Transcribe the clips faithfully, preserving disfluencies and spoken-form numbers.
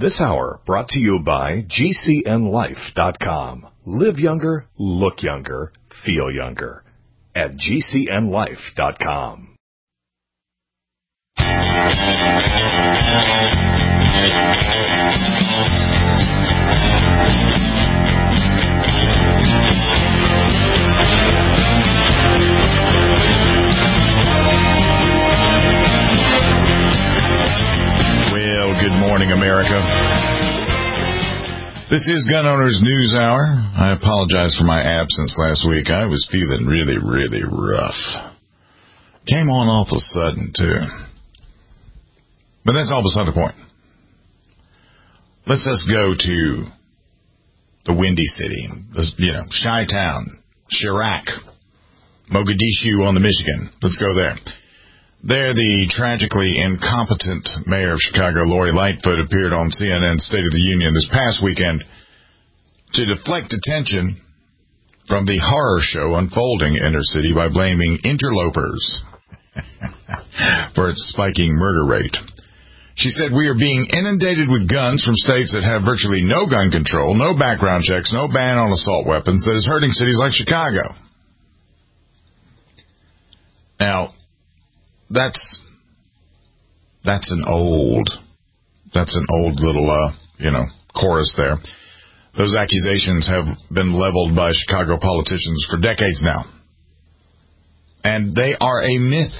This hour brought to you by G C N life dot com. Live younger, look younger, feel younger at G C N life dot com. Well, good morning, America. This is Gun Owners News Hour. I apologize for my absence last week. I was feeling really, really rough. Came on awful sudden, too. But that's all beside the point. Let's just go to the Windy City, the, you know, Chi-Town, Chirac, Mogadishu on the Michigan. Let's go there. There, the tragically incompetent mayor of Chicago, Lori Lightfoot, appeared on C N N's State of the Union this past weekend to deflect attention from the horror show unfolding in her city by blaming interlopers for its spiking murder rate. She said, "We are being inundated with guns from states that have virtually no gun control, no background checks, no ban on assault weapons that is hurting cities like Chicago." Now, That's that's an old that's an old little uh, you know chorus there. Those accusations have been leveled by Chicago politicians for decades now, and they are a myth.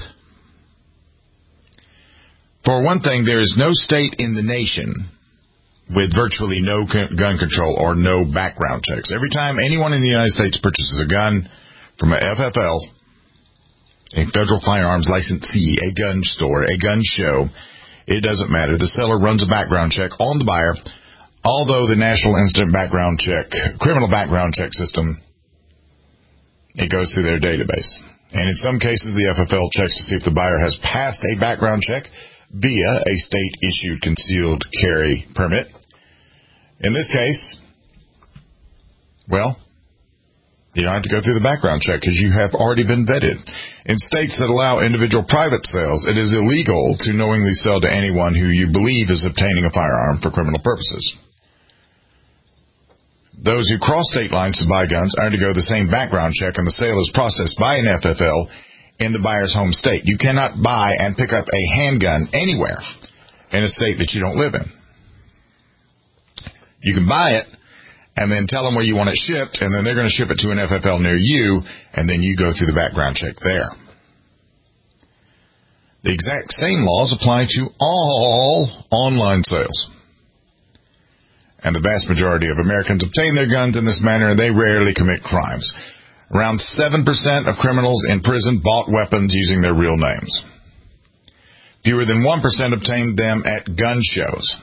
For one thing, there is no state in the nation with virtually no gun control or no background checks. Every time anyone in the United States purchases a gun from a F F L, a federal firearms licensee, a gun store, a gun show, it doesn't matter. The seller runs a background check on the buyer, although the National Instant Background Check, criminal background check system, it goes through their database. And in some cases, the F F L checks to see if the buyer has passed a background check via a state-issued concealed carry permit. In this case, well, you don't have to go through the background check because you have already been vetted. In states that allow individual private sales, it is illegal to knowingly sell to anyone who you believe is obtaining a firearm for criminal purposes. Those who cross state lines to buy guns are to go the same background check, and the sale is processed by an F F L in the buyer's home state. You cannot buy and pick up a handgun anywhere in a state that you don't live in. You can buy it and then tell them where you want it shipped, and then they're going to ship it to an F F L near you, and then you go through the background check there. The exact same laws apply to all online sales. And the vast majority of Americans obtain their guns in this manner, and they rarely commit crimes. Around seven percent of criminals in prison bought weapons using their real names. Fewer than one percent obtained them at gun shows.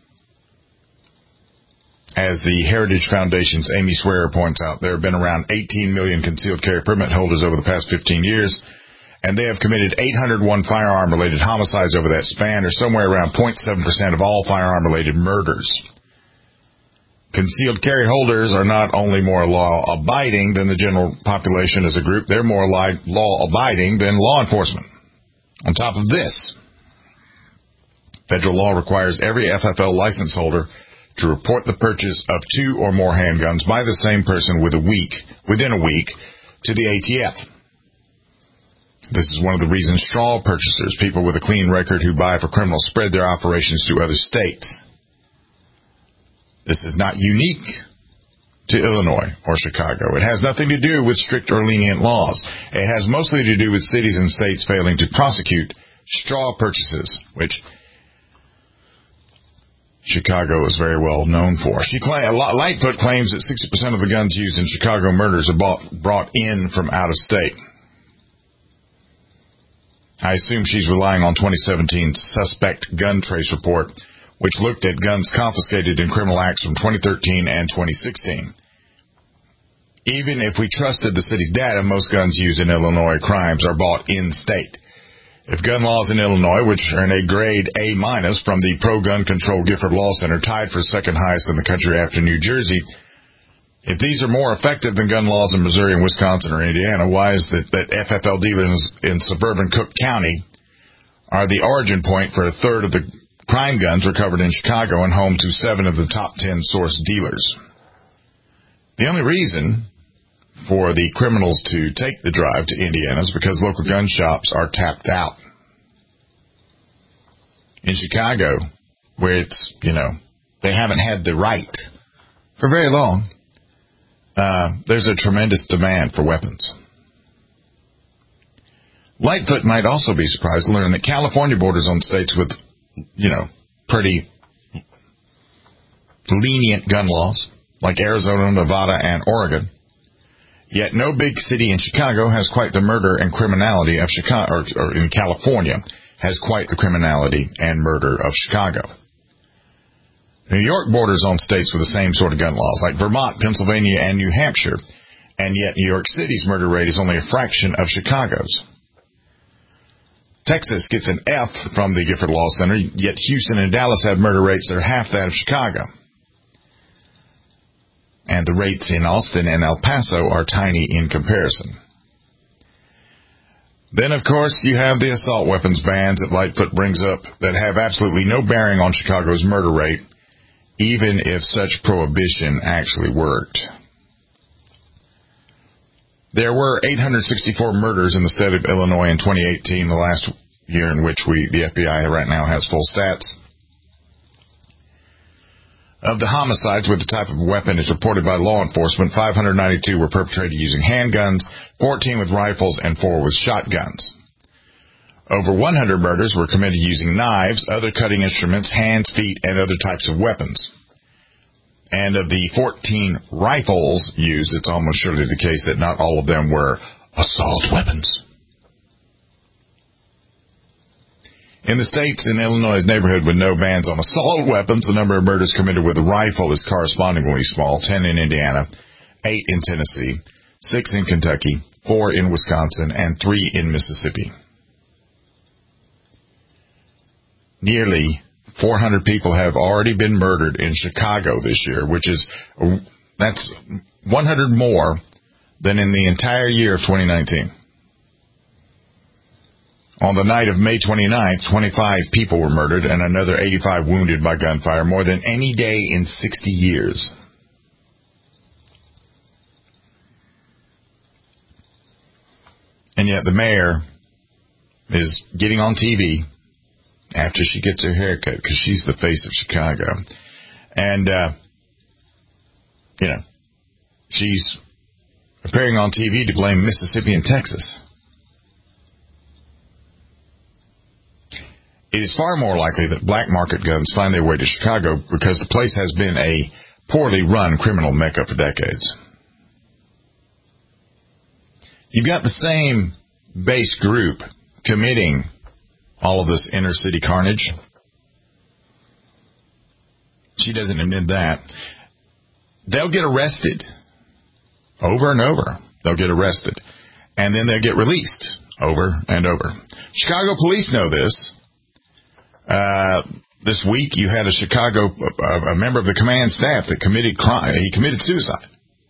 As the Heritage Foundation's Amy Swearer points out, there have been around eighteen million concealed carry permit holders over the past fifteen years, and they have committed eight hundred one firearm-related homicides over that span, or somewhere around zero point seven percent of all firearm-related murders. Concealed carry holders are not only more law-abiding than the general population as a group, they're more law-abiding than law enforcement. On top of this, federal law requires every F F L license holder to report the purchase of two or more handguns by the same person with a week, within a week to the A T F. This is one of the reasons straw purchasers, people with a clean record who buy for criminals, spread their operations to other states. This is not unique to Illinois or Chicago. It has nothing to do with strict or lenient laws. It has mostly to do with cities and states failing to prosecute straw purchases, which Chicago is very well known for. She claim, Lightfoot claims that sixty percent of the guns used in Chicago murders are bought, brought in from out of state. I assume she's relying on twenty seventeen Suspect Gun Trace Report, which looked at guns confiscated in criminal acts from twenty thirteen and twenty sixteen. Even if we trusted the city's data, most guns used in Illinois crimes are bought in-state. If gun laws in Illinois, which earn a grade A minus from the Pro-Gun Control Gifford Law Center, tied for second highest in the country after New Jersey, if these are more effective than gun laws in Missouri and Wisconsin or Indiana, why is it that F F L dealers in suburban Cook County are the origin point for a third of the crime guns recovered in Chicago and home to seven of the top ten source dealers. The only reason for the criminals to take the drive to Indiana is because local gun shops are tapped out. In Chicago, where it's, you know, they haven't had the right for very long, uh, there's a tremendous demand for weapons. Lightfoot might also be surprised to learn that California borders on states with, you know, pretty lenient gun laws, like Arizona, Nevada, and Oregon. Yet no big city in Chicago has quite the murder and criminality of Chicago, or, or in California has quite the criminality and murder of Chicago. New York borders on states with the same sort of gun laws, like Vermont, Pennsylvania, and New Hampshire, and yet New York City's murder rate is only a fraction of Chicago's. Texas gets an F from the Gifford Law Center, yet Houston and Dallas have murder rates that are half that of Chicago. And the rates in Austin and El Paso are tiny in comparison. Then, of course, you have the assault weapons bans that Lightfoot brings up that have absolutely no bearing on Chicago's murder rate, even if such prohibition actually worked. There were eight hundred sixty-four murders in the state of Illinois in twenty eighteen, the last year in which we, the F B I right now has full stats. Of the homicides with the type of weapon is reported by law enforcement, five hundred ninety-two were perpetrated using handguns, fourteen with rifles, and four with shotguns. Over one hundred murders were committed using knives, other cutting instruments, hands, feet, and other types of weapons. And of the fourteen rifles used, it's almost surely the case that not all of them were assault weapons. In the states in Illinois' neighborhood with no bans on assault weapons, the number of murders committed with a rifle is correspondingly small, ten in Indiana, eight in Tennessee, six in Kentucky, four in Wisconsin, and three in Mississippi. Nearly four hundred people have already been murdered in Chicago this year, which is, that's one hundred more than in the entire year of twenty nineteen. On the night of May twenty-ninth, twenty-five people were murdered and another eighty-five wounded by gunfire, more than any day in sixty years. And yet the mayor is getting on T V after she gets her haircut, because she's the face of Chicago. And, uh, you know, she's appearing on T V to blame Mississippi and Texas. It is far more likely that black market guns find their way to Chicago because the place has been a poorly run criminal mecca for decades. You've got the same base group committing all of this inner city carnage. She doesn't admit that. They'll get arrested over and over. They'll get arrested. And then they'll get released over and over. Chicago police know this. Uh, this week you had a Chicago, a, a member of the command staff that committed crime. He committed suicide.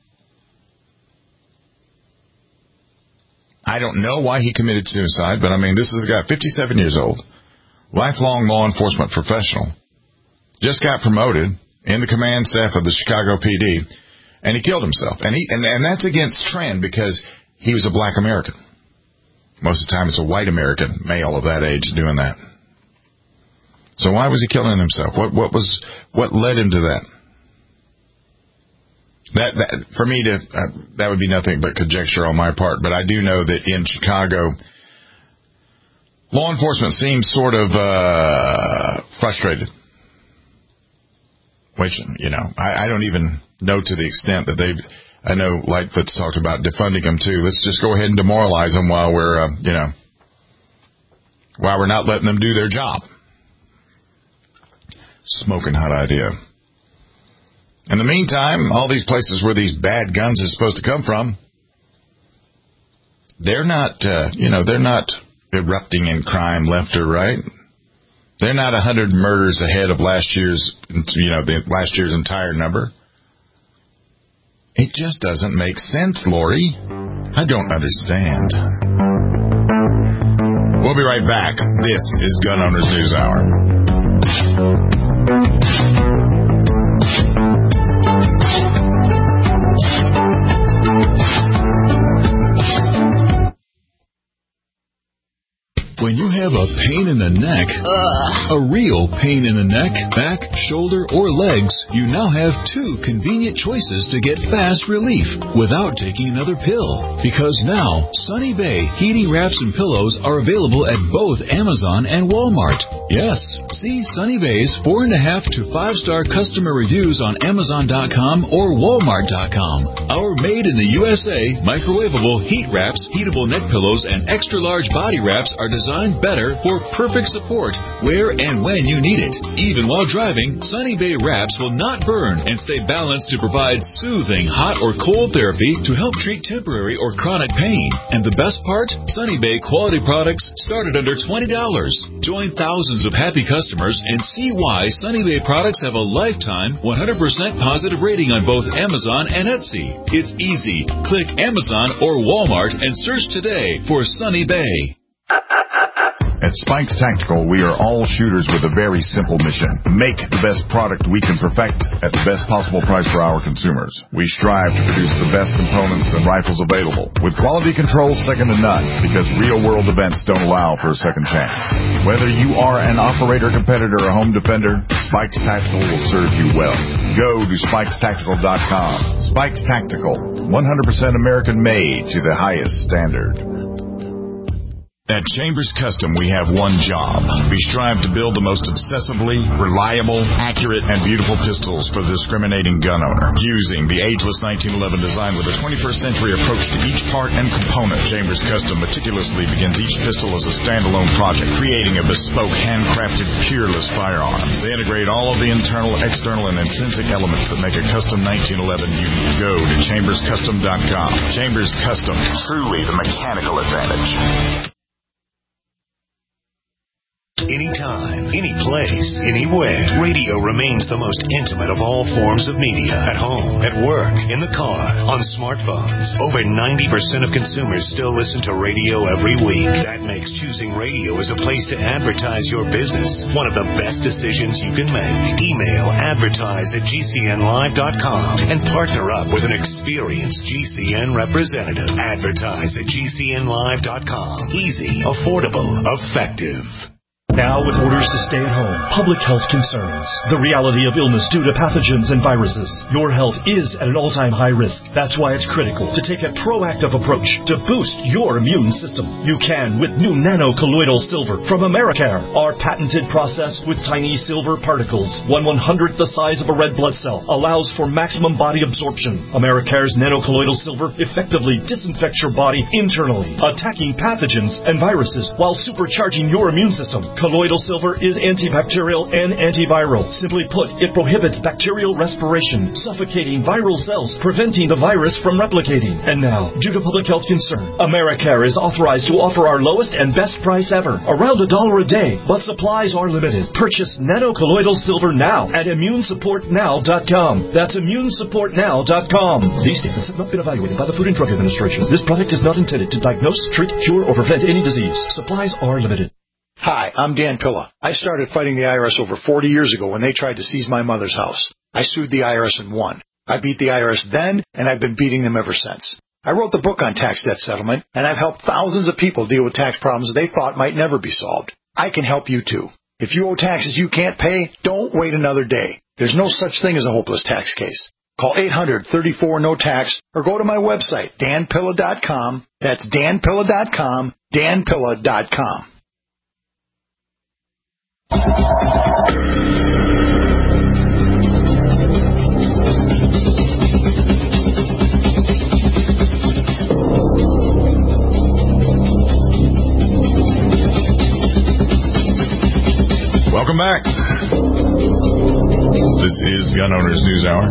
I don't know why he committed suicide, but I mean, this is a guy, fifty-seven years old, lifelong law enforcement professional, just got promoted in the command staff of the Chicago P D, and he killed himself. And he, and, and that's against trend because he was a black American. Most of the time it's a white American male of that age doing that. So why was he killing himself? What what was what led him to that? That, that for me to uh, that would be nothing but conjecture on my part. But I do know that in Chicago, law enforcement seems sort of uh, frustrated. Which, you know, I, I don't even know to the extent that they've. I know Lightfoot's talked about defunding them too. Let's just go ahead and demoralize them while we're, uh, you know, while we're not letting them do their job. Smoking hot idea. In the meantime, all these places where these bad guns are supposed to come from, they're not, uh, you know, they're not erupting in crime left or right. They're not a hundred murders ahead of last year's, you know, the last year's entire number. It just doesn't make sense, Lori. I don't understand. We'll be right back. This is Gun Owners News Hour. When you have a pain in the neck, Ugh. a real pain in the neck, back, shoulder, or legs, you now have two convenient choices to get fast relief without taking another pill. Because now, Sunny Bay heating wraps and pillows are available at both Amazon and Walmart. Yes, see Sunny Bay's four and a half to five star customer reviews on Amazon dot com or Walmart dot com. Our made in the U S A microwavable heat wraps, heatable neck pillows, and extra large body wraps are designed better for perfect support where and when you need it. Even while driving, Sunny Bay wraps will not burn and stay balanced to provide soothing hot or cold therapy to help treat temporary or chronic pain. And the best part? Sunny Bay quality products start at under twenty dollars. Join thousands of happy customers and see why Sunny Bay products have a lifetime one hundred percent positive rating on both Amazon and Etsy. It's easy. Click Amazon or Walmart and search today for Sunny Bay. At Spikes Tactical, we are all shooters with a very simple mission. Make the best product we can perfect at the best possible price for our consumers. We strive to produce the best components and rifles available, with quality control second to none, because real-world events don't allow for a second chance. Whether you are an operator, competitor, or home defender, Spikes Tactical will serve you well. Go to spikes tactical dot com. Spikes Tactical, one hundred percent American-made to the highest standard. At Chambers Custom, we have one job. We strive to build the most obsessively reliable, accurate, and beautiful pistols for the discriminating gun owner. Using the ageless nineteen eleven design with a twenty-first century approach to each part and component, Chambers Custom meticulously begins each pistol as a standalone project, creating a bespoke, handcrafted, peerless firearm. They integrate all of the internal, external, and intrinsic elements that make a custom nineteen eleven unique. Go to chambers custom dot com. Chambers Custom, truly the mechanical advantage. Anytime, any place, anywhere, radio remains the most intimate of all forms of media. At home, at work, in the car, on smartphones. Over ninety percent of consumers still listen to radio every week. That makes choosing radio as a place to advertise your business one of the best decisions you can make. Email advertise at G C N live dot com and partner up with an experienced G C N representative. Advertise at G C N live dot com. Easy, affordable, effective. Now, with orders to stay at home, public health concerns, the reality of illness due to pathogens and viruses, your health is at an all-time high risk. That's why it's critical to take a proactive approach to boost your immune system. You can with new nano-colloidal silver from Americare. Our patented process with tiny silver particles, one one-hundredth the size of a red blood cell, allows for maximum body absorption. Americare's nano-colloidal silver effectively disinfects your body internally, attacking pathogens and viruses while supercharging your immune system. Colloidal silver is antibacterial and antiviral. Simply put, it prohibits bacterial respiration, suffocating viral cells, preventing the virus from replicating. And now, due to public health concern, Americare is authorized to offer our lowest and best price ever, around a dollar a day, but supplies are limited. Purchase nano-colloidal silver now at immune support now dot com. That's immune support now dot com. These statements have not been evaluated by the Food and Drug Administration. This product is not intended to diagnose, treat, cure, or prevent any disease. Supplies are limited. Hi, I'm Dan Pilla. I started fighting the I R S over forty years ago when they tried to seize my mother's house. I sued the I R S and won. I beat the I R S then, and I've been beating them ever since. I wrote the book on tax debt settlement, and I've helped thousands of people deal with tax problems they thought might never be solved. I can help you too. If you owe taxes you can't pay, don't wait another day. There's no such thing as a hopeless tax case. Call eight hundred, thirty-four, no tax or go to my website, dan pilla dot com. That's dan pilla dot com, dan pilla dot com. Welcome back. This is Gun Owners News Hour.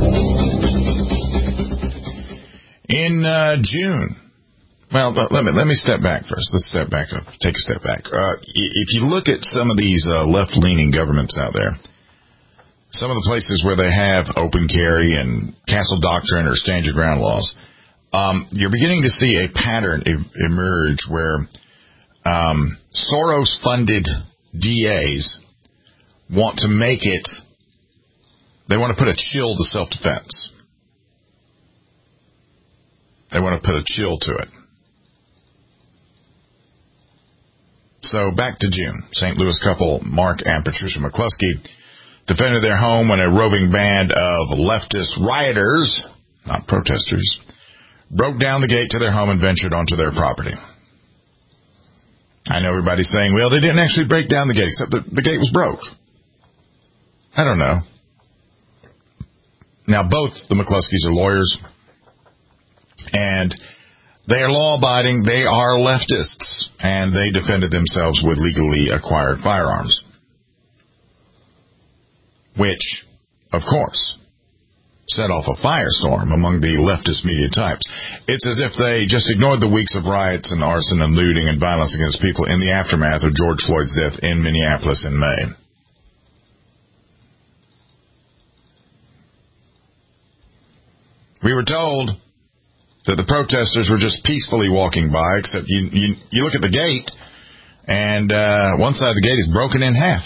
In uh, June, well, let me let me step back first. Let's step back up. Take a step back. Uh, if you look at some of these uh, left-leaning governments out there, some of the places where they have open carry and castle doctrine or stand your ground laws, um, you're beginning to see a pattern e- emerge where um, Soros-funded D As want to make it, they want to put a chill to self-defense. They want to put a chill to it. So back to June. Saint Louis couple Mark and Patricia McCluskey defended their home when a roving band of leftist rioters, not protesters, broke down the gate to their home and ventured onto their property. I know everybody's saying, well, they didn't actually break down the gate, except that the gate was broke. I don't know. Now, both the McCluskeys are lawyers, and they are law-abiding. They are leftists, and they defended themselves with legally acquired firearms, which, of course, set off a firestorm among the leftist media types. It's as if they just ignored the weeks of riots and arson and looting and violence against people in the aftermath of George Floyd's death in Minneapolis in May. We were told that the protesters were just peacefully walking by, except you you, you look at the gate, and uh, one side of the gate is broken in half.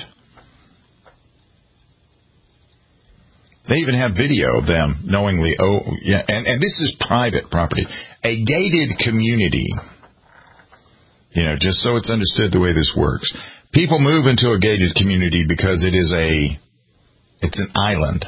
They even have video of them knowingly, oh, yeah, and, and this is private property. A gated community, you know, just so it's understood the way this works. People move into a gated community because it is a, it's an island.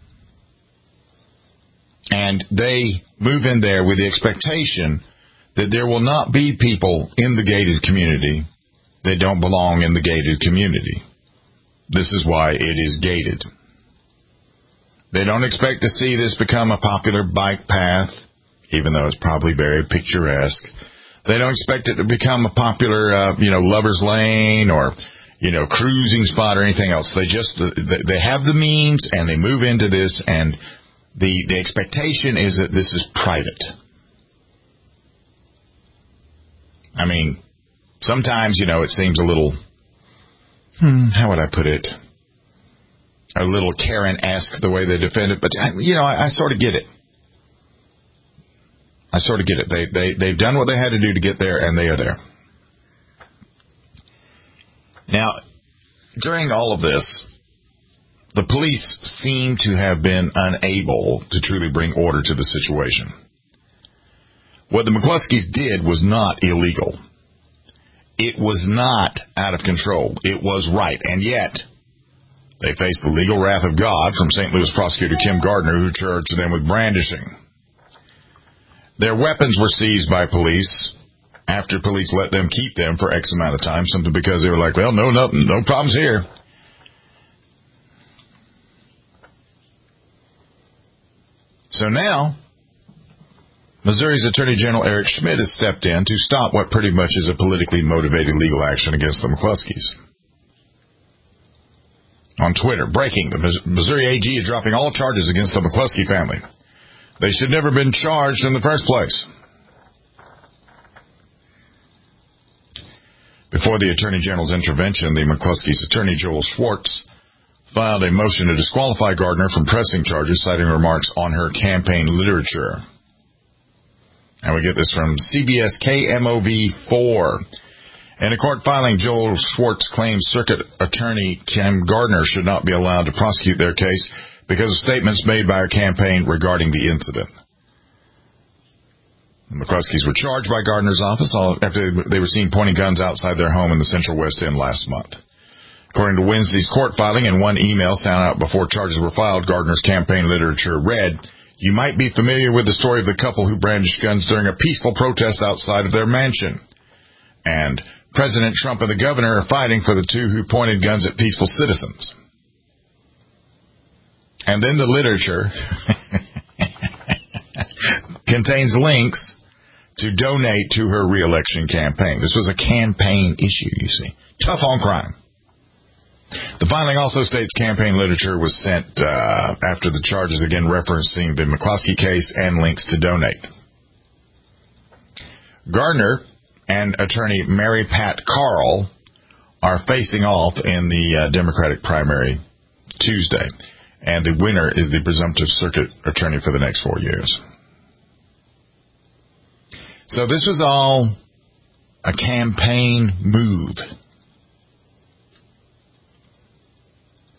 And they move in there with the expectation that there will not be people in the gated community that don't belong in the gated community. This is why it is gated. They don't expect to see this become a popular bike path, even though it's probably very picturesque. They don't expect it to become a popular, uh, you know, lover's lane or, you know, cruising spot or anything else. They just, they have the means and they move into this, and the, the expectation is that this is private. I mean, sometimes, you know, it seems a little, hmm, how would I put it? A little Karen-esque the way they defend it, but I, you know, I, I sort of get it. I sort of get it. They they they've done what they had to do to get there, and they are there. Now, during all of this, the police seem to have been unable to truly bring order to the situation. What the McCluskeys did was not illegal. It was not out of control. It was right, and yet they faced the legal wrath of God from Saint Louis prosecutor Kim Gardner, who charged them with brandishing. Their weapons were seized by police after police let them keep them for X amount of time, simply because they were like, well, no, nothing, no problems here. So now, Missouri's Attorney General Eric Schmidt has stepped in to stop what pretty much is a politically motivated legal action against the McCluskeys. On Twitter, breaking, the Missouri A G is dropping all charges against the McCluskey family. They should never have been charged in the first place. Before the Attorney General's intervention, the McCluskey's attorney, Joel Schwartz, filed a motion to disqualify Gardner from pressing charges, citing remarks on her campaign literature. And we get this from C B S K M O V four. In a court filing, Joel Schwartz claims Circuit Attorney Kim Gardner should not be allowed to prosecute their case because of statements made by her campaign regarding the incident. The McCluskeys were charged by Gardner's office after they were seen pointing guns outside their home in the Central West End last month. According to Wednesday's court filing, in one email sent out before charges were filed, Gardner's campaign literature read, "You might be familiar with the story of the couple who brandished guns during a peaceful protest outside of their mansion. And President Trump and the governor are fighting for the two who pointed guns at peaceful citizens." And then the literature contains links to donate to her re-election campaign. This was a campaign issue, you see. Tough on crime. The filing also states campaign literature was sent uh, after the charges, again referencing the McCluskey case and links to donate. Gardner and attorney Mary Pat Carl are facing off in the uh, Democratic primary Tuesday, and the winner is the presumptive circuit attorney for the next four years. So this was all a campaign move.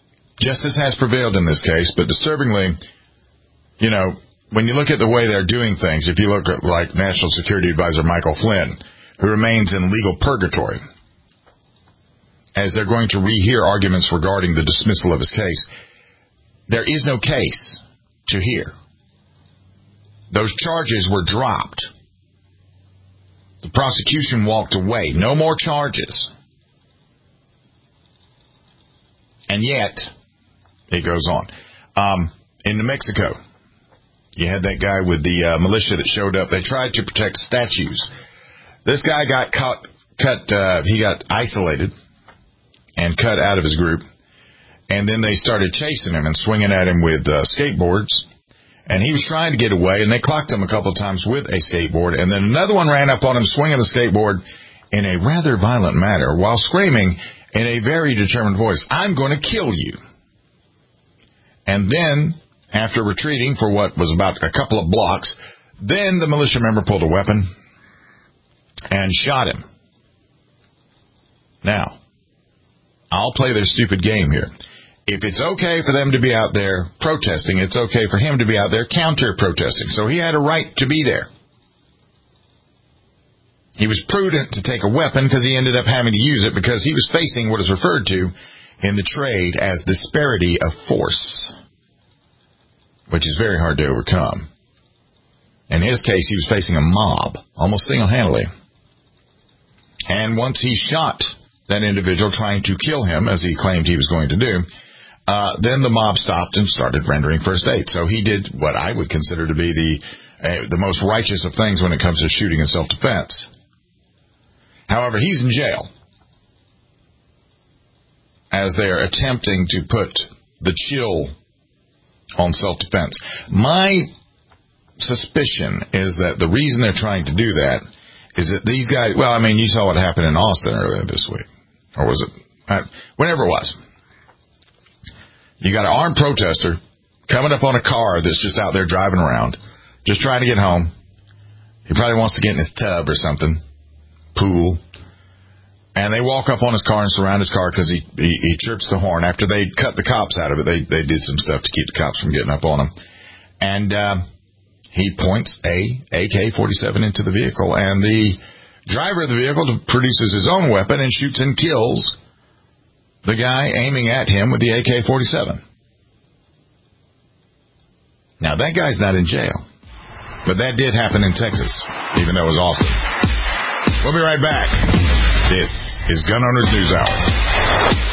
Justice has prevailed in this case, but disturbingly, you know, when you look at the way they're doing things, if you look at like National Security Advisor Michael Flynn, who remains in legal purgatory, as they're going to rehear arguments regarding the dismissal of his case, there is no case to hear. Those charges were dropped. The prosecution walked away. No more charges. And yet, it goes on. Um, in New Mexico, you had that guy with the uh, militia that showed up. They tried to protect statues. This guy got caught, cut, uh, he got isolated and cut out of his group. And then they started chasing him and swinging at him with uh, skateboards. And he was trying to get away, and they clocked him a couple of times with a skateboard. And then another one ran up on him, swinging the skateboard in a rather violent manner, while screaming in a very determined voice, "I'm going to kill you." And then, after retreating for what was about a couple of blocks, then the militia member pulled a weapon and shot him. Now, I'll play their stupid game here. If it's okay for them to be out there protesting, it's okay for him to be out there counter-protesting. So he had a right to be there. He was prudent to take a weapon because he ended up having to use it because he was facing what is referred to in the trade as disparity of force, which is very hard to overcome. In his case, he was facing a mob, almost single-handedly. And once he shot that individual trying to kill him, as he claimed he was going to do, Uh, then the mob stopped and started rendering first aid. So he did what I would consider to be the uh, the most righteous of things when it comes to shooting in self-defense. However, he's in jail as they are attempting to put the chill on self-defense. My suspicion is that the reason they're trying to do that is that these guys, well, I mean, you saw what happened in Austin earlier this week. Or was it? Uh, whenever it was. You got an armed protester coming up on a car that's just out there driving around, just trying to get home. He probably wants to get in his tub or something, pool. And they walk up on his car and surround his car because he, he he chirps the horn. After they cut the cops out of it, they, they did some stuff to keep the cops from getting up on him. And uh, he points a A K forty-seven into the vehicle. And the driver of the vehicle produces his own weapon and shoots and kills the guy aiming at him with the A K forty-seven. Now, that guy's not in jail. But that did happen in Texas, even though it was Austin. We'll be right back. This is Gun Owners News Hour.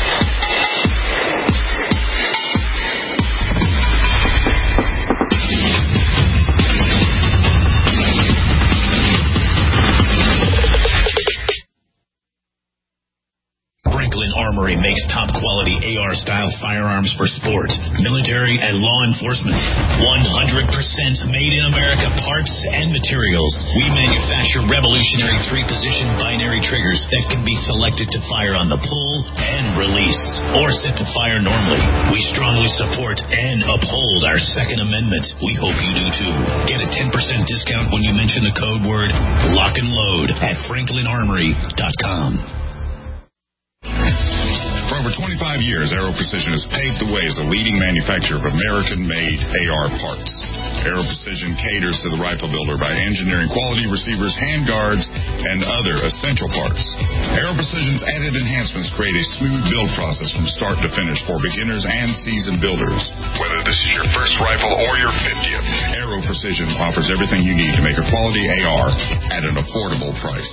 Armory makes top-quality A R-style firearms for sport, military, and law enforcement. one hundred percent made in America parts and materials. We manufacture revolutionary three-position binary triggers that can be selected to fire on the pull and release, or set to fire normally. We strongly support and uphold our Second Amendment. We hope you do too. Get a ten percent discount when you mention the code word lock and load at franklin armory dot com. For over twenty-five years, Aero Precision has paved the way as a leading manufacturer of American-made A R parts. Aero Precision caters to the rifle builder by engineering quality receivers, handguards, and other essential parts. Aero Precision's added enhancements create a smooth build process from start to finish for beginners and seasoned builders. Whether this is your first rifle or your fiftieth, Aero Precision offers everything you need to make a quality A R at an affordable price.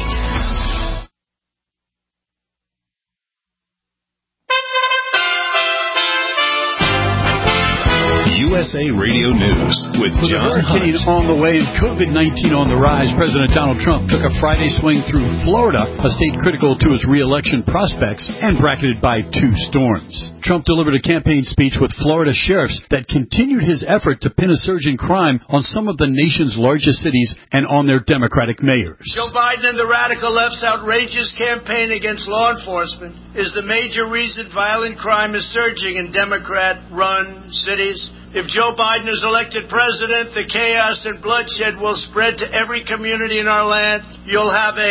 U S A Radio News with With John a hurricane Hunt. on the way and COVID nineteen on the rise, President Donald Trump took a Friday swing through Florida, a state critical to his re-election prospects and bracketed by two storms. Trump delivered a campaign speech with Florida sheriffs that continued his effort to pin a surge in crime on some of the nation's largest cities and on their Democratic mayors. Joe Biden and the radical left's outrageous campaign against law enforcement is the major reason violent crime is surging in Democrat-run cities. If Joe Biden is elected president, the chaos and bloodshed will spread to every community in our land. You'll have a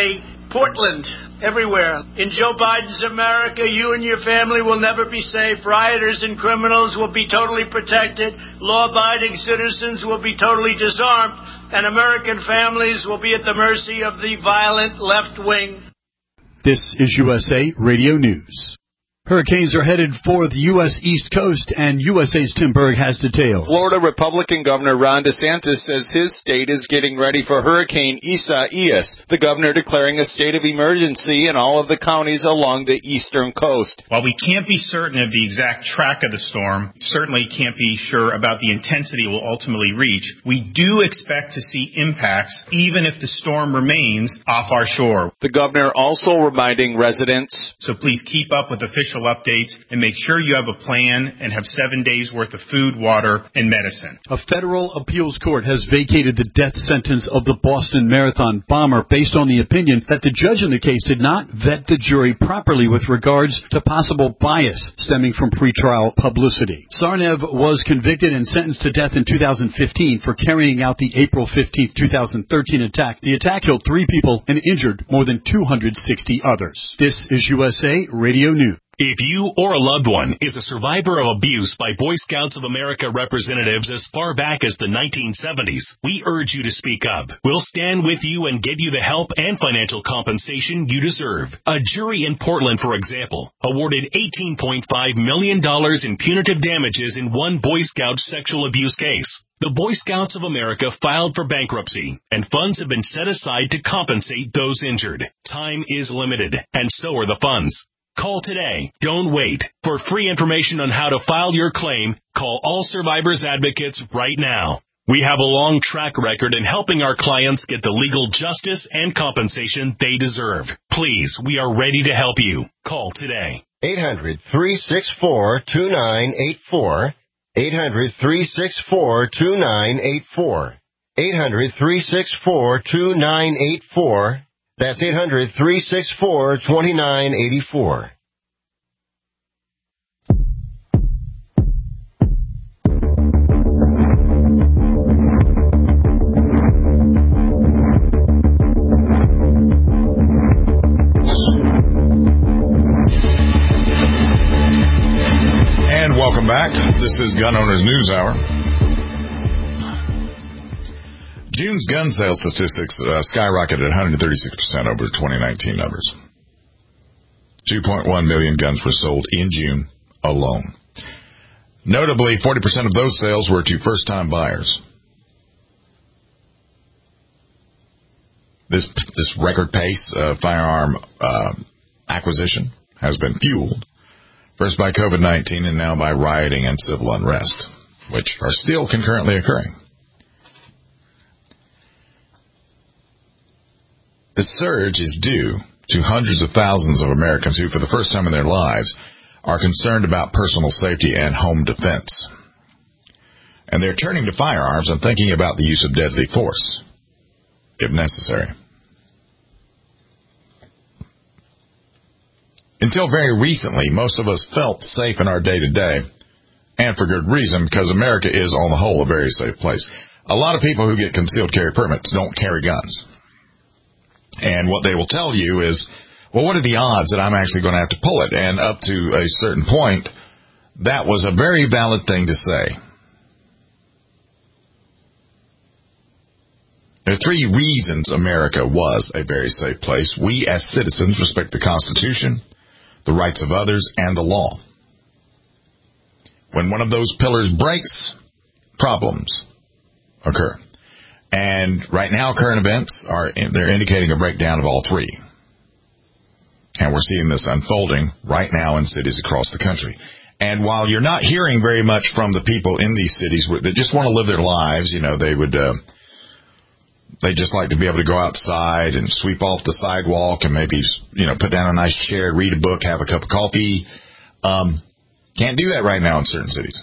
Portland, everywhere. In Joe Biden's America, you and your family will never be safe. Rioters and criminals will be totally protected. Law-abiding citizens will be totally disarmed. And American families will be at the mercy of the violent left wing. This is U S A Radio News. Hurricanes are headed for the U S East Coast, and U S A's Tim Berg has details. Florida Republican Governor Ron DeSantis says his state is getting ready for Hurricane Isaias, the governor declaring a state of emergency in all of the counties along the eastern coast. While we can't be certain of the exact track of the storm, certainly can't be sure about the intensity it will ultimately reach, we do expect to see impacts even if the storm remains off our shore. The governor also reminding residents, so please keep up with official updates and make sure you have a plan and have seven days worth of food, water, and medicine. A federal appeals court has vacated the death sentence of the Boston Marathon bomber based on the opinion that the judge in the case did not vet the jury properly with regards to possible bias stemming from pretrial publicity. Sarnev was convicted and sentenced to death in two thousand fifteen for carrying out the April fifteenth, two thousand thirteen attack. The attack killed three people and injured more than two hundred sixty others. This is U S A Radio News. If you or a loved one is a survivor of abuse by Boy Scouts of America representatives as far back as the nineteen seventies, we urge you to speak up. We'll stand with you and give you the help and financial compensation you deserve. A jury in Portland, for example, awarded eighteen point five million dollars in punitive damages in one Boy Scout sexual abuse case. The Boy Scouts of America filed for bankruptcy, and funds have been set aside to compensate those injured. Time is limited, and so are the funds. Call today. Don't wait. For free information on how to file your claim, call All Survivors Advocates right now. We have a long track record in helping our clients get the legal justice and compensation they deserve. Please, we are ready to help you. Call today. eight hundred, three six four, two nine eight four. eight hundred, three six four, two nine eight four. eight hundred, three six four, two nine eight four. That's eight hundred, three six four, two nine eight four. And welcome back. This is Gun Owners News Hour. June's gun sales statistics uh, skyrocketed one hundred thirty-six percent over twenty nineteen numbers. two point one million guns were sold in June alone. Notably, forty percent of those sales were to first-time buyers. This this record pace of firearm uh, acquisition has been fueled first by COVID nineteen and now by rioting and civil unrest, which are still concurrently occurring. The surge is due to hundreds of thousands of Americans who, for the first time in their lives, are concerned about personal safety and home defense. And they're turning to firearms and thinking about the use of deadly force, if necessary. Until very recently, most of us felt safe in our day-to-day, and for good reason, because America is, on the whole, a very safe place. A lot of people who get concealed carry permits don't carry guns. And what they will tell you is, well, what are the odds that I'm actually going to have to pull it? And up to a certain point, that was a very valid thing to say. There are three reasons America was a very safe place. We, as citizens, respect the Constitution, the rights of others, and the law. When one of those pillars breaks, problems occur. And right now, current events are they're indicating a breakdown of all three. And we're seeing this unfolding right now in cities across the country. And while you're not hearing very much from the people in these cities that just want to live their lives, you know, they would, uh, they just like to be able to go outside and sweep off the sidewalk and maybe, you know, put down a nice chair, read a book, have a cup of coffee. Um, can't do that right now in certain cities.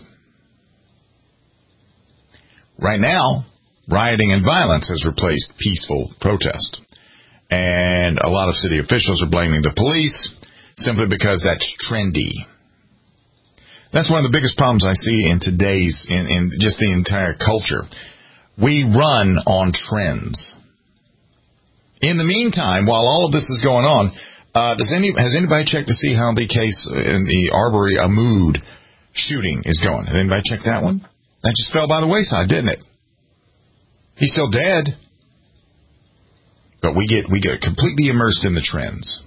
Right now, rioting and violence has replaced peaceful protest. And a lot of city officials are blaming the police simply because that's trendy. That's one of the biggest problems I see in today's, in, in just the entire culture. We run on trends. In the meantime, while all of this is going on, uh, does any has anybody checked to see how the case in the Arbery Ahmaud shooting is going? Has anybody checked that one? That just fell by the wayside, didn't it? He's still dead. But we get we get completely immersed in the trends.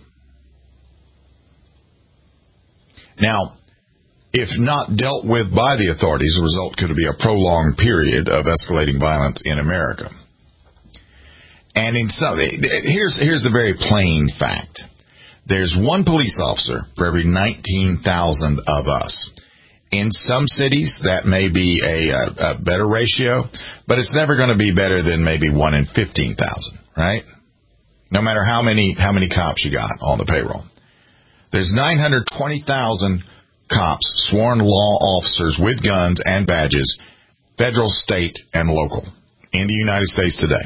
Now, if not dealt with by the authorities, the result could be a prolonged period of escalating violence in America. And in some, here's here's a very plain fact. There's one police officer for every nineteen thousand of us. In some cities, that may be a, a, a better ratio, but it's never going to be better than maybe one in fifteen thousand, right? No matter how many how many cops you got on the payroll. There's nine hundred twenty thousand cops, sworn law officers with guns and badges, federal, state, and local, in the United States today.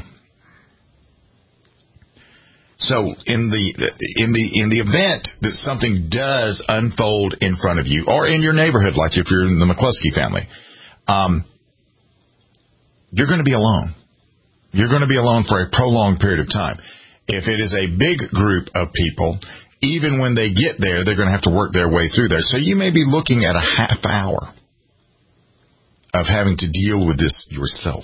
So in the in the in the event that something does unfold in front of you, or in your neighborhood, like if you're in the McCluskey family, um, you're going to be alone. You're going to be alone for a prolonged period of time. If it is a big group of people, even when they get there, they're going to have to work their way through there. So you may be looking at a half hour of having to deal with this yourself.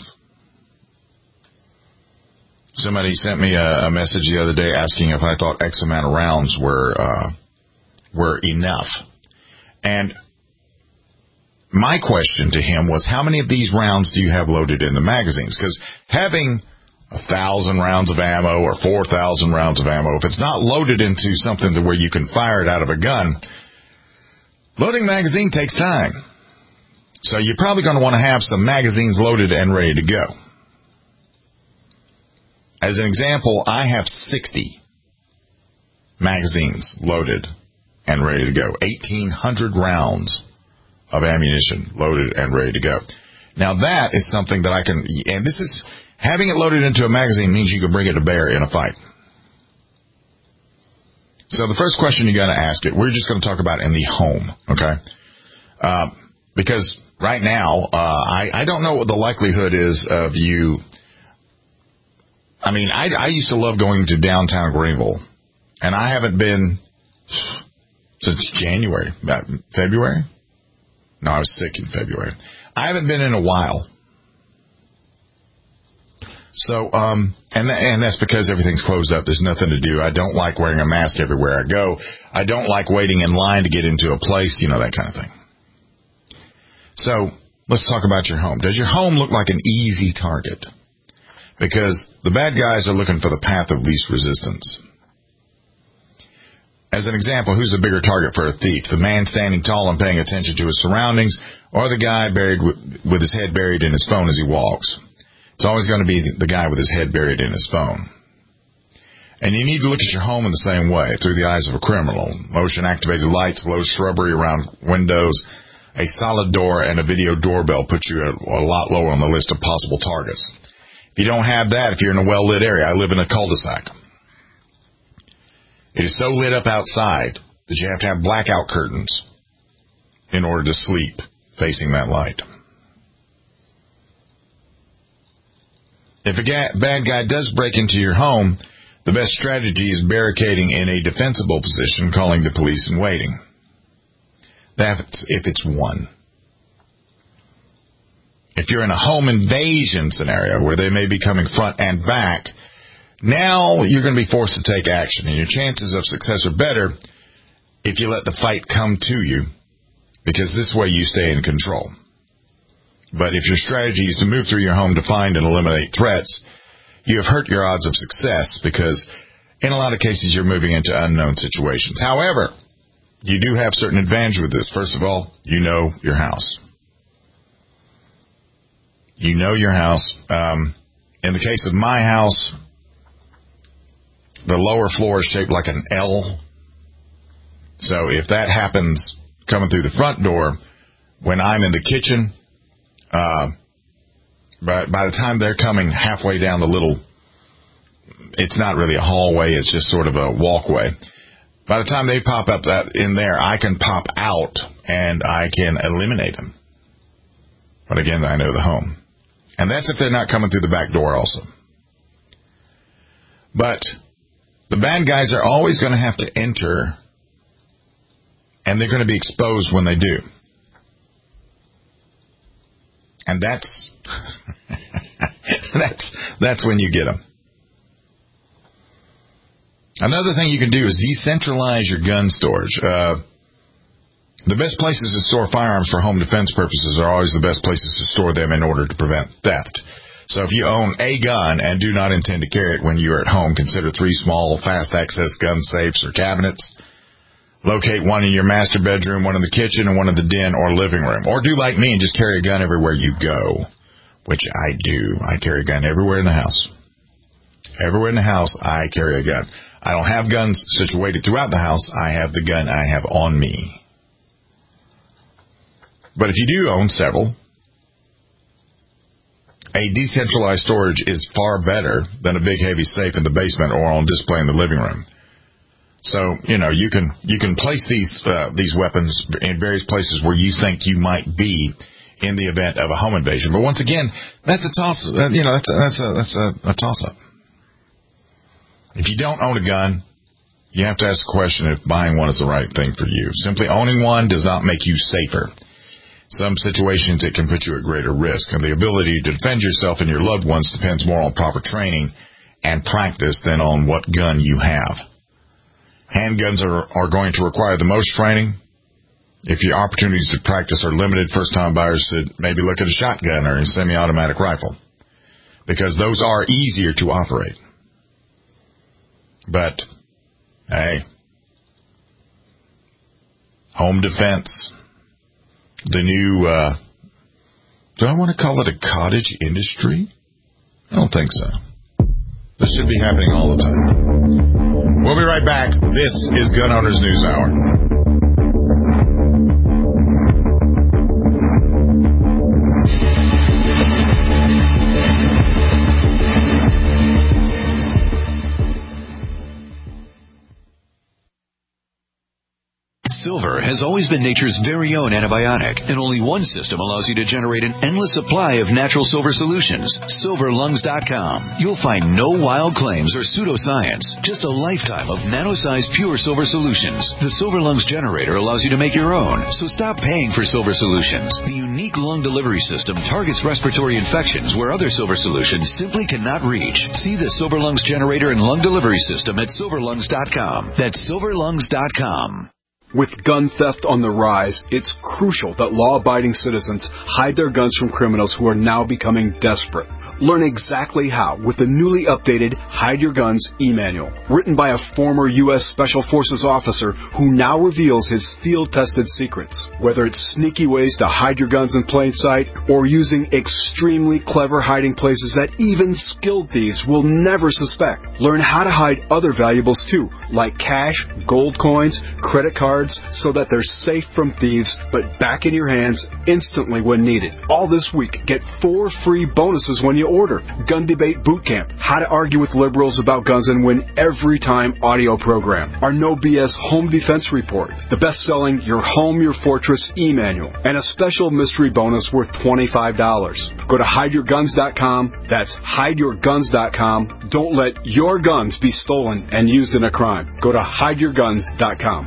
Somebody sent me a, a message the other day asking if I thought X amount of rounds were uh, were enough. And my question to him was, how many of these rounds do you have loaded in the magazines? Because having a thousand rounds of ammo or four thousand rounds of ammo, if it's not loaded into something to where you can fire it out of a gun, loading magazine takes time. So you're probably going to want to have some magazines loaded and ready to go. As an example, I have sixty magazines loaded and ready to go. eighteen hundred rounds of ammunition loaded and ready to go. Now that is something that I can, and this is, having it loaded into a magazine means you can bring it to bear in a fight. So the first question you got to ask it, we're just going to talk about in the home, okay? Uh, because right now, uh, I, I don't know what the likelihood is of you. I mean, I, I used to love going to downtown Greenville, and I haven't been since January, about February. No, I was sick in February. I haven't been in a while. So, um, and th- and that's because everything's closed up. There's nothing to do. I don't like wearing a mask everywhere I go. I don't like waiting in line to get into a place, you know, that kind of thing. So, let's talk about your home. Does your home look like an easy target? Because the bad guys are looking for the path of least resistance. As an example, who's a bigger target for a thief? The man standing tall and paying attention to his surroundings, or the guy buried with, with his head buried in his phone as he walks? It's always going to be the guy with his head buried in his phone. And you need to look at your home in the same way, through the eyes of a criminal. Motion-activated lights, low shrubbery around windows, a solid door, and a video doorbell put you a, a lot lower on the list of possible targets. If you don't have that, if you're in a well-lit area, I live in a cul-de-sac. It is so lit up outside that you have to have blackout curtains in order to sleep facing that light. If a ga- bad guy does break into your home, the best strategy is barricading in a defensible position, calling the police and waiting. That's if it's one. If you're in a home invasion scenario where they may be coming front and back, now you're going to be forced to take action, and your chances of success are better if you let the fight come to you, because this way you stay in control. But if your strategy is to move through your home to find and eliminate threats, you have hurt your odds of success, because in a lot of cases you're moving into unknown situations. However, you do have certain advantage with this. First of all, you know your house. You know your house. Um, in the case of my house, the lower floor is shaped like an L. So if that happens coming through the front door, when I'm in the kitchen, uh, by, by the time they're coming halfway down the little, it's not really a hallway, it's just sort of a walkway. By the time they pop up that in there, I can pop out and I can eliminate them. But again, I know the home. And that's if they're not coming through the back door also. But the bad guys are always going to have to enter, and they're going to be exposed when they do. And that's that's that's when you get them. Another thing you can do is decentralize your gun storage. Uh, the best places to store firearms for home defense purposes are always the best places to store them in order to prevent theft. So if you own a gun and do not intend to carry it when you are at home, consider three small fast-access gun safes or cabinets. Locate one in your master bedroom, one in the kitchen, and one in the den or living room. Or do like me and just carry a gun everywhere you go, which I do. I carry a gun everywhere in the house. Everywhere in the house, I carry a gun. I don't have guns situated throughout the house. I have the gun I have on me. But if you do own several, a decentralized storage is far better than a big heavy safe in the basement or on display in the living room. So, you know, you can you can place these uh, these weapons in various places where you think you might be in the event of a home invasion. But once again, that's a toss. Uh, you know, that's a, that's a that's a, a toss up. If you don't own a gun, you have to ask the question if buying one is the right thing for you. Simply owning one does not make you safer. Some situations it can put you at greater risk, and the ability to defend yourself and your loved ones depends more on proper training and practice than on what gun you have. Handguns are, are going to require the most training. If your opportunities to practice are limited, first-time buyers should maybe look at a shotgun or a semi-automatic rifle, because those are easier to operate. But, hey, home defense, the new, uh, do I want to call it a cottage industry? I don't think so. This should be happening all the time. We'll be right back. This is Gun Owners News Hour. Silver has always been nature's very own antibiotic, and only one system allows you to generate an endless supply of natural silver solutions. silver lungs dot com. You'll find no wild claims or pseudoscience, just a lifetime of nano-sized pure silver solutions. The Silver Lungs generator allows you to make your own, so stop paying for silver solutions. The unique lung delivery system targets respiratory infections where other silver solutions simply cannot reach. See the Silver Lungs generator and lung delivery system at silver lungs dot com. That's silver lungs dot com. With gun theft on the rise, it's crucial that law-abiding citizens hide their guns from criminals who are now becoming desperate. Learn exactly how with the newly updated Hide Your Guns e-manual, written by a former U S Special Forces officer who now reveals his field-tested secrets. Whether it's sneaky ways to hide your guns in plain sight or using extremely clever hiding places that even skilled thieves will never suspect. Learn how to hide other valuables too, like cash, gold coins, credit cards, so that they're safe from thieves but back in your hands instantly when needed. All this week, get four free bonuses when you order. Gun Debate Boot Camp, How to Argue with Liberals About Guns and Win Every Time audio program. Our No B S Home Defense Report, the best-selling Your Home, Your Fortress e-manual, and a special mystery bonus worth twenty-five dollars. Go to hide your guns dot com. That's hide your guns dot com. Don't let your guns be stolen and used in a crime. Go to hide your guns dot com.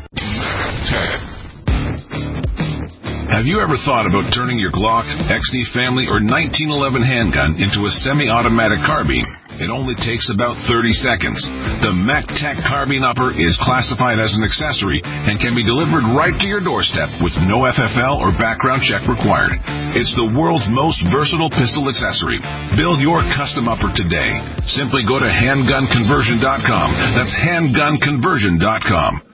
Have you ever thought about turning your Glock, X D Family, or nineteen eleven handgun into a semi-automatic carbine? It only takes about thirty seconds. The MacTac Carbine Upper is classified as an accessory and can be delivered right to your doorstep with no F F L or background check required. It's the world's most versatile pistol accessory. Build your custom upper today. Simply go to handgun conversion dot com. That's handgun conversion dot com.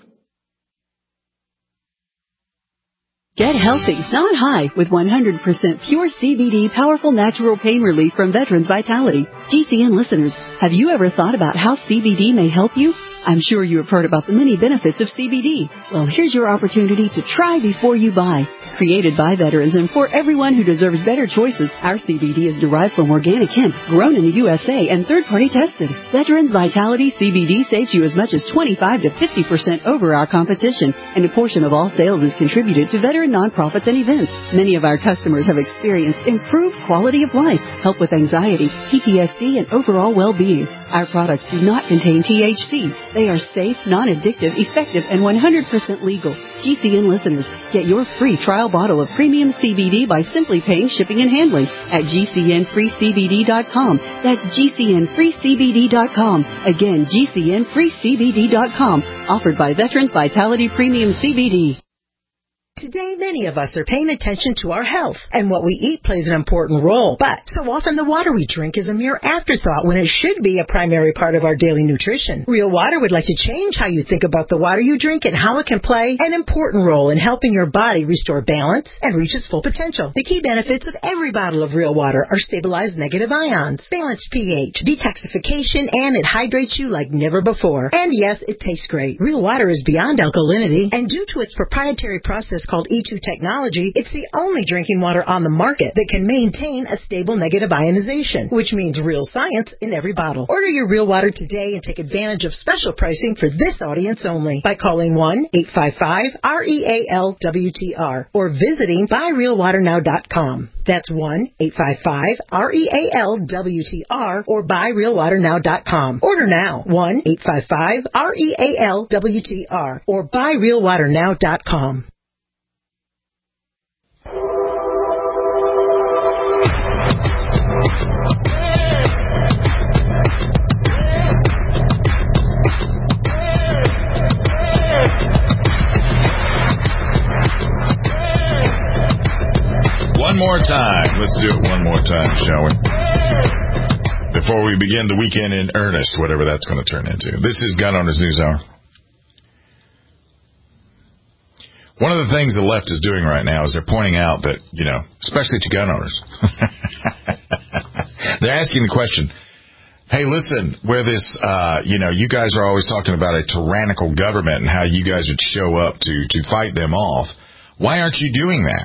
Get healthy, not high, with one hundred percent pure C B D powerful natural pain relief from Veterans Vitality. G C N listeners, have you ever thought about how C B D may help you? I'm sure you have heard about the many benefits of C B D. Well, here's your opportunity to try before you buy. Created by veterans and for everyone who deserves better choices, our C B D is derived from organic hemp, grown in the U S A and third-party tested. Veterans Vitality C B D saves you as much as twenty-five to fifty percent over our competition, and a portion of all sales is contributed to veteran nonprofits and events. Many of our customers have experienced improved quality of life, help with anxiety, P T S D, and overall well-being. Our products do not contain T H C. They are safe, non-addictive, effective, and one hundred percent legal. G C N listeners, get your free trial bottle of premium C B D by simply paying shipping and handling at G C N free C B D dot com. That's G C N free C B D dot com. Again, G C N free C B D dot com. Offered by Veterans Vitality Premium C B D. Today, many of us are paying attention to our health, and what we eat plays an important role. But so often the water we drink is a mere afterthought when it should be a primary part of our daily nutrition. Real Water would like to change how you think about the water you drink and how it can play an important role in helping your body restore balance and reach its full potential. The key benefits of every bottle of Real Water are stabilized negative ions, balanced pH, detoxification, and it hydrates you like never before. And yes, it tastes great. Real Water is beyond alkalinity, and due to its proprietary process called E two technology, it's the only drinking water on the market that can maintain a stable negative ionization, which means real science in every bottle. Order your Real Water today and take advantage of special pricing for this audience only by calling one eight five five R E A L W T R or visiting buy real water now dot com. That's one eight five five R E A L W T R or buy real water now dot com. Order now, one eight five five R E A L W T R or buy real water now dot com. One more time. Let's do it one more time, shall we? Before we begin the weekend in earnest, whatever that's going to turn into. This is Gun Owners News Hour. One of the things the left is doing right now is they're pointing out that, you know, especially to gun owners, they're asking the question, hey, listen, where this, uh, you know, you guys are always talking about a tyrannical government and how you guys would show up to, to fight them off. Why aren't you doing that?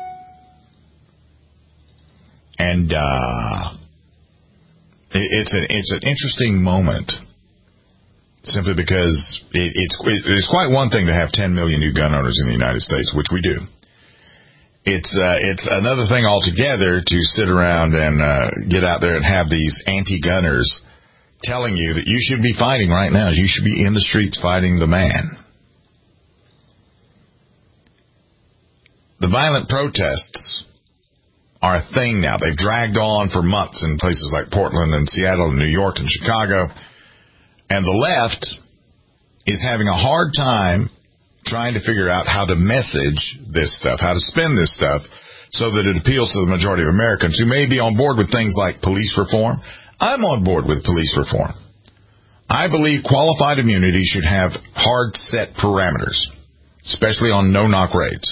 And uh, it, it's an it's an interesting moment, simply because it, it's it, it's quite one thing to have ten million new gun owners in the United States, which we do. It's uh, it's another thing altogether to sit around and uh, get out there and have these anti-gunners telling you that you should be fighting right now. You should be in the streets fighting the man. The violent protests are a thing now. They've dragged on for months in places like Portland and Seattle and New York and Chicago. And the left is having a hard time trying to figure out how to message this stuff, how to spin this stuff so that it appeals to the majority of Americans who may be on board with things like police reform. I'm on board with police reform. I believe qualified immunity should have hard set parameters, especially on no-knock raids.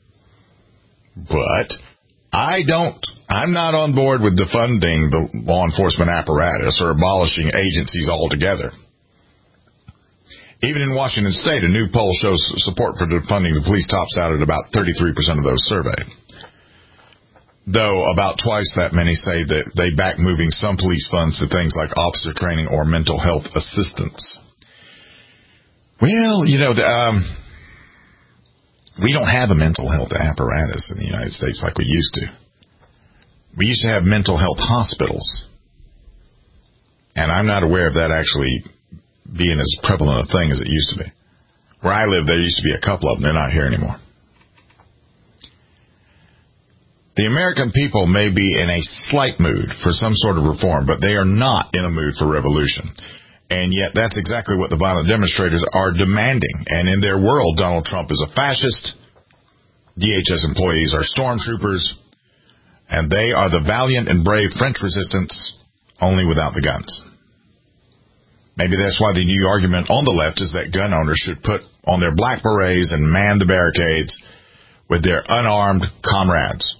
But I don't, I'm not on board with defunding the law enforcement apparatus or abolishing agencies altogether. Even in Washington State, a new poll shows support for defunding the police tops out at about thirty-three percent of those surveyed. Though about twice that many say that they back moving some police funds to things like officer training or mental health assistance. Well, you know, the, um... we don't have a mental health apparatus in the United States like we used to. We used to have mental health hospitals. And I'm not aware of that actually being as prevalent a thing as it used to be. Where I live, there used to be a couple of them. They're not here anymore. The American people may be in a slight mood for some sort of reform, but they are not in a mood for revolution. And yet that's exactly what the violent demonstrators are demanding. And in their world, Donald Trump is a fascist. D H S employees are stormtroopers. And they are the valiant and brave French resistance, only without the guns. Maybe that's why the new argument on the left is that gun owners should put on their black berets and man the barricades with their unarmed comrades.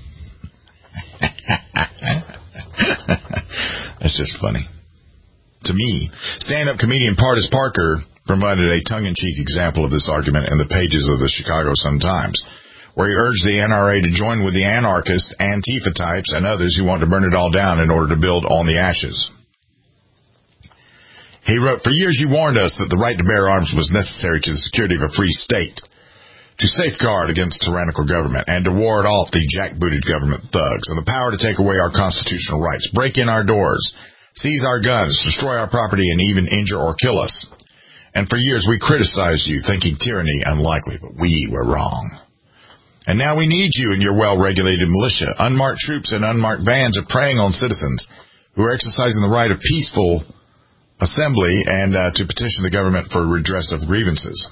That's just funny. To me, stand-up comedian Pardis Parker provided a tongue-in-cheek example of this argument in the pages of the Chicago Sun-Times, where he urged the N R A to join with the anarchist Antifa types and others who want to burn it all down in order to build on the ashes. He wrote, "For years you warned us that the right to bear arms was necessary to the security of a free state, to safeguard against tyrannical government, and to ward off the jackbooted government thugs, and the power to take away our constitutional rights, break in our doors, seize our guns, destroy our property, and even injure or kill us. And for years we criticized you, thinking tyranny unlikely, but we were wrong. And now we need you and your well-regulated militia. Unmarked troops and unmarked vans are preying on citizens who are exercising the right of peaceful assembly and uh, to petition the government for redress of grievances.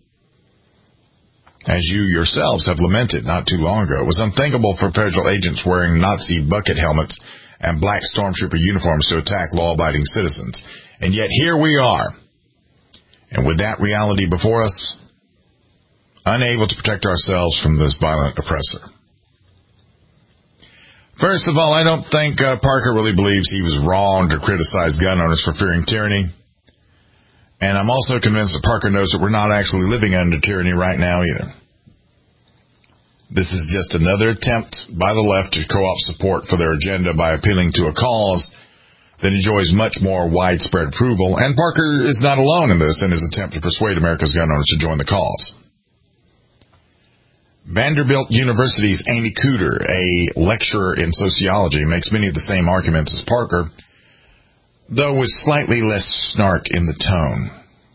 As you yourselves have lamented not too long ago, it was unthinkable for federal agents wearing Nazi bucket helmets and black stormtrooper uniforms to attack law-abiding citizens. And yet here we are. And with that reality before us, unable to protect ourselves from this violent oppressor. First of all, I don't think uh, Parker really believes he was wrong to criticize gun owners for fearing tyranny. And I'm also convinced that Parker knows that we're not actually living under tyranny right now either. This is just another attempt by the left to co-opt support for their agenda by appealing to a cause that enjoys much more widespread approval. And Parker is not alone in this in his attempt to persuade America's gun owners to join the cause. Vanderbilt University's Amy Cooter, a lecturer in sociology, makes many of the same arguments as Parker, though with slightly less snark in the tone.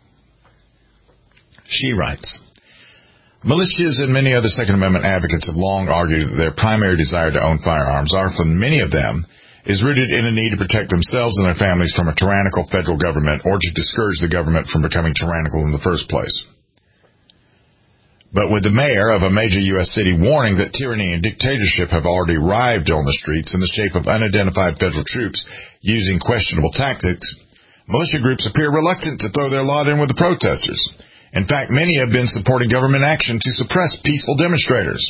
She writes, militias and many other Second Amendment advocates have long argued that their primary desire to own firearms are, for many of them, is rooted in a need to protect themselves and their families from a tyrannical federal government or to discourage the government from becoming tyrannical in the first place. But with the mayor of a major U S city warning that tyranny and dictatorship have already arrived on the streets in the shape of unidentified federal troops using questionable tactics, militia groups appear reluctant to throw their lot in with the protesters. In fact, many have been supporting government action to suppress peaceful demonstrators.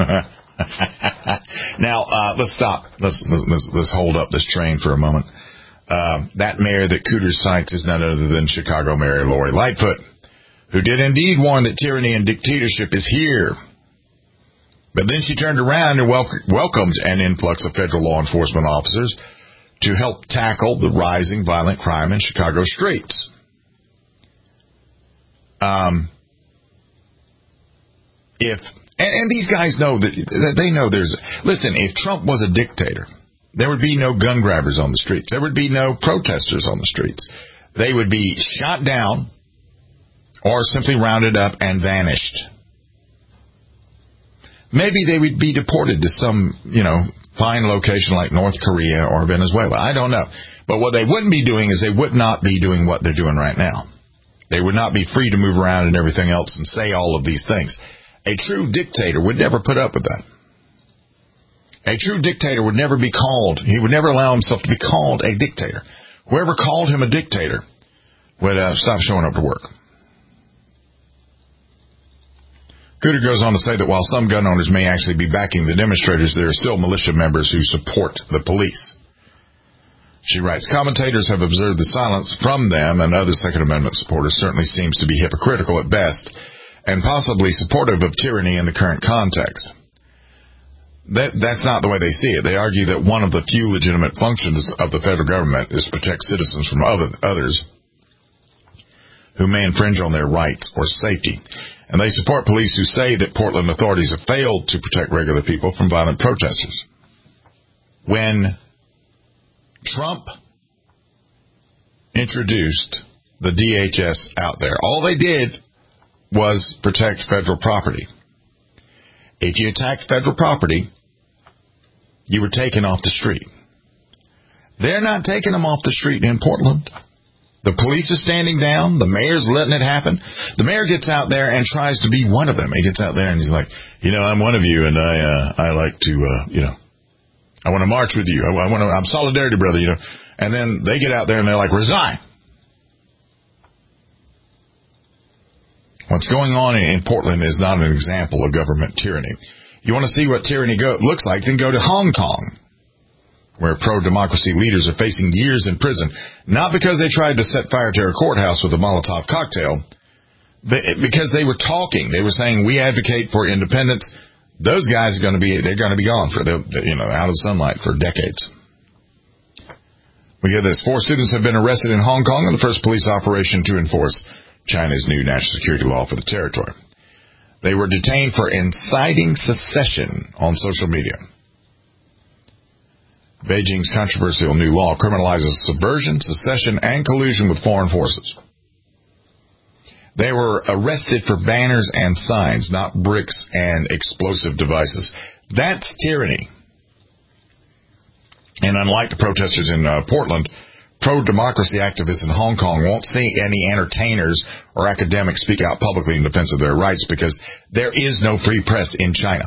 Now, uh, let's stop. Let's, let's, let's hold up this train for a moment. Uh, that mayor that Cooter cites is none other than Chicago Mayor Lori Lightfoot, who did indeed warn that tyranny and dictatorship is here. But then she turned around and wel- welcomed an influx of federal law enforcement officers to help tackle the rising violent crime in Chicago streets. Um, if and, and these guys know that they know there's. Listen, if Trump was a dictator, there would be no gun grabbers on the streets. There would be no protesters on the streets. They would be shot down or simply rounded up and vanished. Maybe they would be deported to some, you know, fine location like North Korea or Venezuela. I don't know. But what they wouldn't be doing is they would not be doing what they're doing right now. They would not be free to move around and everything else and say all of these things. A true dictator would never put up with that. A true dictator would never be called, he would never allow himself to be called a dictator. Whoever called him a dictator would uh, stop showing up to work. Cooter goes on to say that while some gun owners may actually be backing the demonstrators, there are still militia members who support the police. She writes, commentators have observed the silence from them, and other Second Amendment supporters certainly seems to be hypocritical at best and possibly supportive of tyranny in the current context. That, that's not the way they see it. They argue that one of the few legitimate functions of the federal government is to protect citizens from other, others who may infringe on their rights or safety. And they support police who say that Portland authorities have failed to protect regular people from violent protesters. When Trump introduced the D H S out there, all they did was protect federal property. If you attacked federal property, you were taken off the street. They're not taking them off the street in Portland. The police are standing down. The mayor's letting it happen. The mayor gets out there and tries to be one of them. He gets out there and he's like, you know, I'm one of you, and I uh, I like to, uh, you know, I want to march with you. I, I want to, I'm solidarity, brother, you know. And then they get out there and they're like, resign. What's going on in Portland is not an example of government tyranny. You want to see what tyranny go, looks like, then go to Hong Kong, where pro-democracy leaders are facing years in prison, not because they tried to set fire to a courthouse with a Molotov cocktail, but because they were talking. They were saying, we advocate for independence. Those guys are going to be, they're going to be gone for, the, you know, out of the sunlight for decades. We hear this. Four students have been arrested in Hong Kong in the first police operation to enforce China's new national security law for the territory. They were detained for inciting secession on social media. Beijing's controversial new law criminalizes subversion, secession, and collusion with foreign forces. They were arrested for banners and signs, not bricks and explosive devices. That's tyranny. And unlike the protesters in uh, Portland, pro-democracy activists in Hong Kong won't see any entertainers or academics speak out publicly in defense of their rights because there is no free press in China.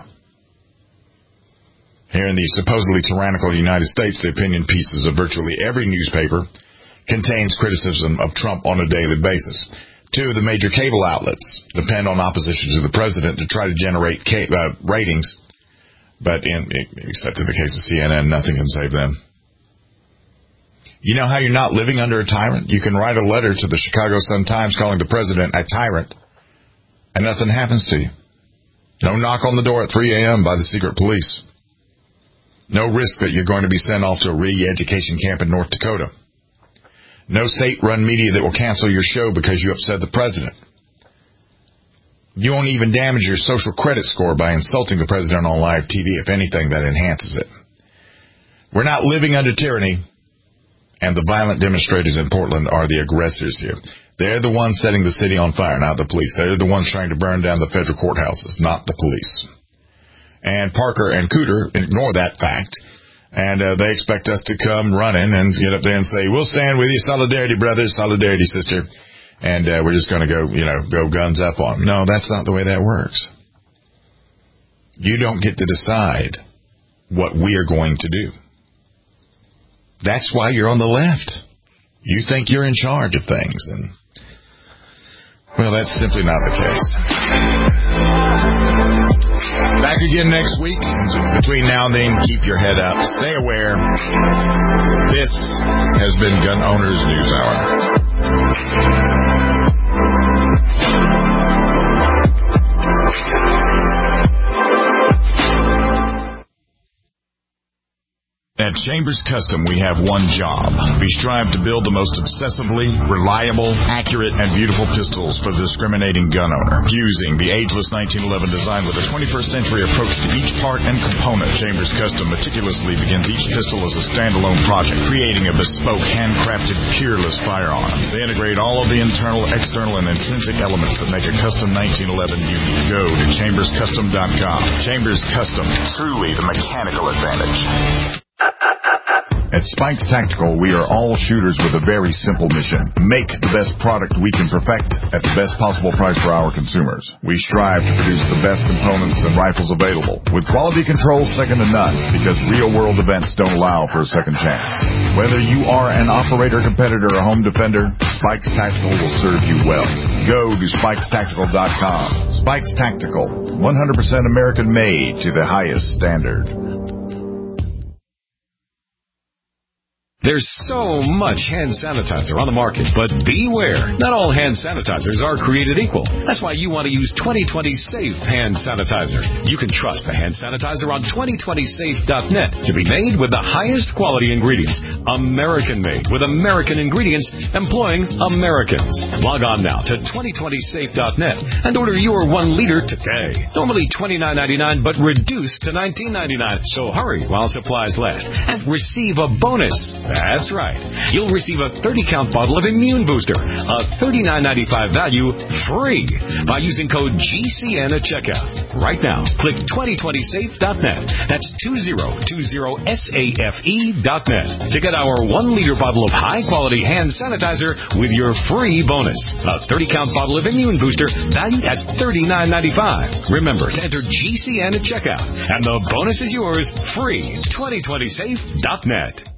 Here in the supposedly tyrannical United States, the opinion pieces of virtually every newspaper contains criticism of Trump on a daily basis. Two of the major cable outlets depend on opposition to the president to try to generate ca- uh, ratings, but in, except in the case of C N N, nothing can save them. You know how you're not living under a tyrant? You can write a letter to the Chicago Sun-Times calling the president a tyrant, and nothing happens to you. No knock on the door at three a.m. by the secret police. No risk that you're going to be sent off to a re-education camp in North Dakota. No state-run media that will cancel your show because you upset the president. You won't even damage your social credit score by insulting the president on live T V. If anything, that enhances it. We're not living under tyranny, and the violent demonstrators in Portland are the aggressors here. They're the ones setting the city on fire, not the police. They're the ones trying to burn down the federal courthouses, not the police. And Parker and Cooter ignore that fact, and uh, they expect us to come running and get up there and say, we'll stand with you, solidarity, brothers, solidarity, sister, and uh, we're just going to go, you know, go guns up on them. No, that's not the way that works. You don't get to decide what we are going to do. That's why you're on the left. You think you're in charge of things, and, well, that's simply not the case. Back again next week. Between now and then, keep your head up. Stay aware. This has been Gun Owners News Hour. At Chambers Custom, we have one job. We strive to build the most obsessively reliable, accurate, and beautiful pistols for the discriminating gun owner. Fusing the ageless nineteen eleven design with a twenty-first century approach to each part and component, Chambers Custom meticulously begins each pistol as a standalone project, creating a bespoke, handcrafted, peerless firearm. They integrate all of the internal, external, and intrinsic elements that make a custom nineteen eleven unique. Go to chambers custom dot com. Chambers Custom, truly the mechanical advantage. At Spikes Tactical, we are all shooters with a very simple mission. Make the best product we can perfect at the best possible price for our consumers. We strive to produce the best components and rifles available, with quality control second to none, because real-world events don't allow for a second chance. Whether you are an operator, competitor, or home defender, Spikes Tactical will serve you well. Go to spikes tactical dot com. Spikes Tactical, one hundred percent American-made to the highest standard. There's so much hand sanitizer on the market, but beware. Not all hand sanitizers are created equal. That's why you want to use twenty twenty Safe Hand Sanitizer. You can trust the hand sanitizer on twenty twenty safe dot net to be made with the highest quality ingredients. American-made with American ingredients employing Americans. Log on now to twenty twenty safe dot net and order your one liter today. Normally twenty-nine ninety-nine, but reduced to nineteen ninety-nine. So hurry while supplies last and receive a bonus. That's right. You'll receive a thirty count bottle of Immune Booster, a thirty-nine ninety-five value, free by using code G C N at checkout. Right now, click twenty twenty safe dot net. That's twenty twenty safe dot net to get our one liter bottle of high-quality hand sanitizer with your free bonus. A thirty count bottle of Immune Booster valued at thirty-nine ninety-five. Remember to enter G C N at checkout, and the bonus is yours free. twenty twenty safe dot net.